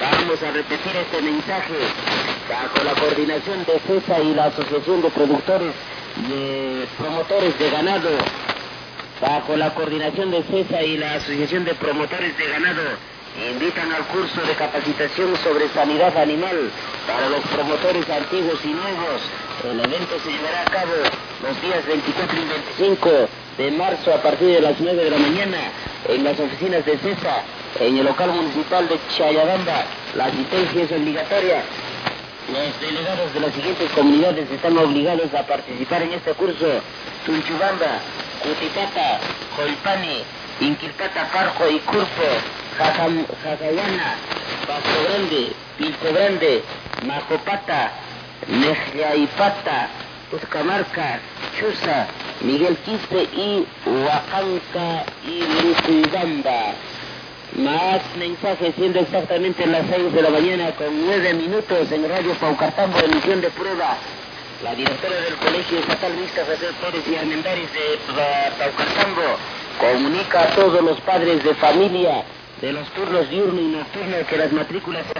Vamos a repetir este mensaje bajo la coordinación de CESA y la Asociación de Productores de Promotores de Ganado. Bajo la coordinación de CESA y la Asociación de Promotores de Ganado, invitan al curso de capacitación sobre sanidad animal para los promotores antiguos y nuevos. El evento se llevará a cabo los días 24 y 25 de marzo a partir de las 9 de la mañana en las oficinas de CESA, en el local municipal de Chayabamba. La asistencia es obligatoria. Los delegados de las siguientes comunidades están obligados a participar en este curso: Tunchubamba, Cutipata, Joipani, Inquilpata, Parjo y Curpo, Jacayana, Pasto Grande, Pilco Grande, Macopata, Mejyaipata, Cuscamarca, Chuza, Miguel Quispe y Huacanca y Lucubamba. Más mensajes, siendo exactamente las 6 de la mañana con 9 minutos en Radio Paucartambo, emisión de prueba. La directora del Colegio Estatal Mixta José Pérez y Armendáriz de Paucartambo comunica a todos los padres de familia de los turnos diurno y nocturno que las matrículas